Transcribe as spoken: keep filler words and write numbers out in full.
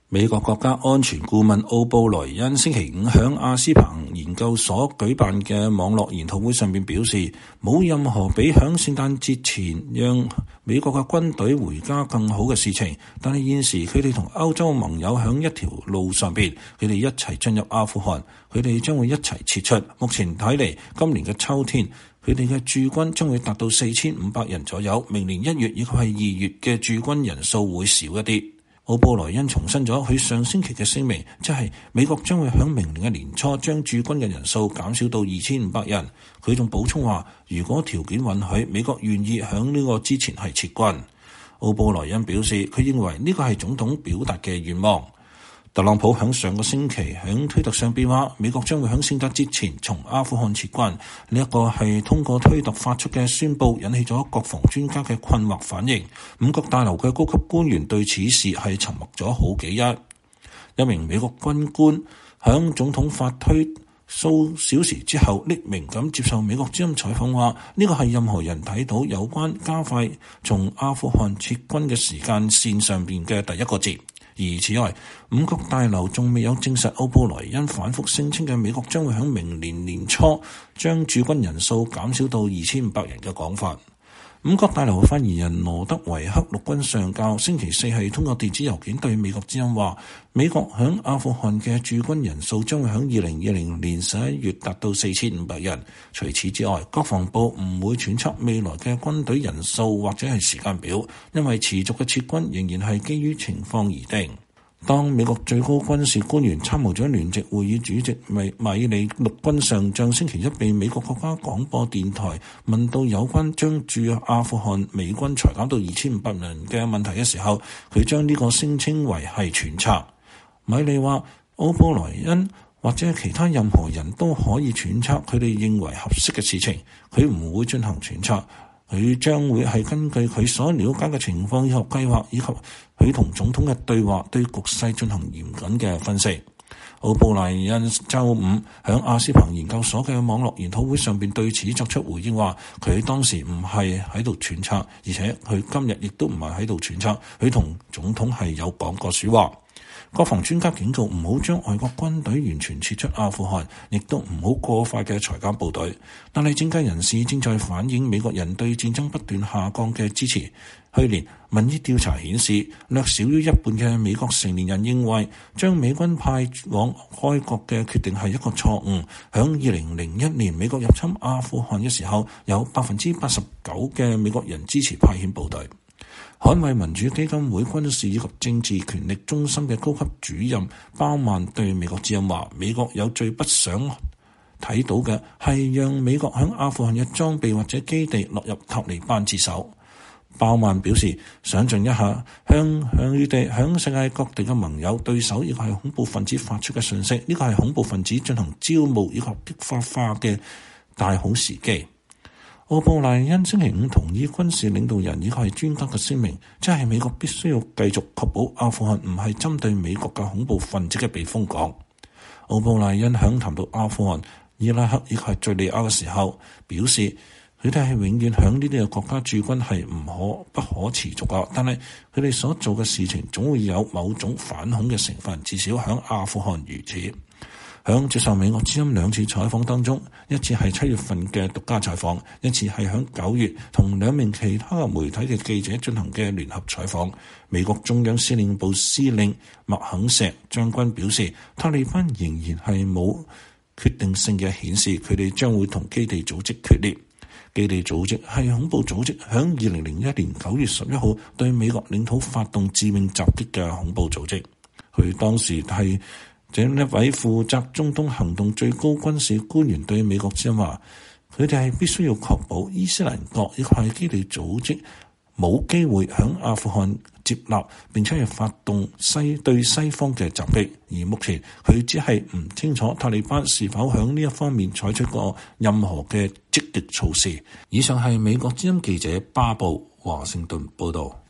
美國國家安全顧問奧布萊恩星期五響阿斯彭研究所舉辦嘅網絡研討會上面表示，冇任何比響聖誕節前讓美國嘅軍隊回家更好嘅事情。但係現時佢哋同歐洲盟友響一條路上邊，佢哋一齊進入阿富汗，佢哋將會一齊撤出。目前睇嚟，今年嘅秋天，佢哋嘅駐軍將會達到四千五百人左右。明年一月以及係二月嘅駐軍人數會少一啲。奧布萊恩重申咗佢上星期嘅聲明，即係美國將會響明年嘅年初將駐軍嘅人數減少到二千五百人。佢仲補充話，如果條件允許，美國願意響呢個之前係撤軍。奧布萊恩表示，佢認為呢個係總統表達嘅願望。特朗普響上個星期響推特上邊話，美國將會響聖誕節前從阿富汗撤軍。呢、這、一個係通過推特發出嘅宣佈，引起咗國防專家嘅困惑反應。五角大樓嘅高級官員對此事係沉默咗好幾日。一名美國軍官響總統發推數小時之後匿名咁接受美國之音採訪話，呢個係任何人睇到有關加快從阿富汗撤軍嘅時間線上邊嘅第一個字。而此外，五角大樓仲未有證實奧布萊恩反覆聲稱嘅美國將會喺明年年初將駐軍人數減少到二千五百人嘅講法。五角大樓發言人羅德維克陸軍上校星期四係通過電子郵件對美國之音話，美國響阿富汗嘅駐軍人數將會響二零二零年十一月達到四千五百人。除此之外，國防部唔會揣測未來嘅軍隊人數或者係時間表，因為持續嘅撤軍仍然係基於情況而定。當美國最高軍事官員參謀長聯席會議主席米米利陸軍上將星期一被美國國家廣播電台問到有關將駐阿富汗美軍裁減到二千五百人嘅問題嘅時候，佢將呢個聲稱為係揣測。米利話，奧布萊恩或者其他任何人都可以揣測佢哋認為合適嘅事情，佢唔會進行揣測。佢將會係根據佢所了解嘅情況以及計劃，以及佢同總統嘅對話，對局勢進行嚴謹嘅分析。奧布萊恩週五喺阿斯彭研究所嘅網絡研討會上邊對此作出回應，話佢當時唔係喺度揣測，而且佢今日亦都唔係喺度揣測，佢同總統係有講過說話。國防專家警告唔好將外國軍隊完全撤出阿富汗，亦都唔好過快嘅裁減部隊。但係政界人士正在反映美國人對戰爭不斷下降嘅支持。去年民意調查顯示，略少於一半嘅美國成年人認為將美軍派往開國嘅決定係一個錯誤。響二零零一年美國入侵阿富汗嘅時候，有百分之八十九嘅美國人支持派遣部隊。捍衛民主基金會軍事以及政治權力中心嘅高級主任鮑曼對美國之音話，美國有最不想睇到嘅係讓美國響阿富汗嘅裝備或者基地落入塔利班之手。鮑曼表示，想象一下向向佢哋響世界各地嘅盟友、對手以及係恐怖分子發出嘅訊息，呢個係恐怖分子進行招募以及激發化嘅大好時機。奧布萊恩星期五同意軍事領導人以及係專家嘅聲明，即係美國必須要繼續確保阿富汗唔係針對美國嘅恐怖分子嘅避風港。奧布萊恩響談到阿富汗、伊拉克以及係敘利亞嘅時候，表示佢哋係永遠響呢啲嘅國家駐軍係唔可不可持續噶，但係佢哋所做嘅事情總會有某種反恐嘅成分，至少響阿富汗如此。響接受美國之音兩次採訪當中，一次係七月份嘅獨家採訪，一次係響九月同兩名其他嘅媒體嘅記者進行嘅聯合採訪。美國中央司令部司令麥肯錫將軍表示，塔利班仍然係冇決定性嘅顯示佢哋將會同基地組織決裂。基地組織係恐怖組織，響二零零一年九月十一號對美國領土發動致命襲擊嘅恐怖組織。佢當時係這一位負責中東行動最高軍事官員對美國之音話，佢哋係必須要確保伊斯蘭國以及係基地組織冇機會響阿富汗接納並且係發動西對西方嘅襲擊。而目前佢只係唔清楚塔利班是否響呢一方面採取過任何嘅積極措施。以上係美國之音記者巴布華盛頓報道。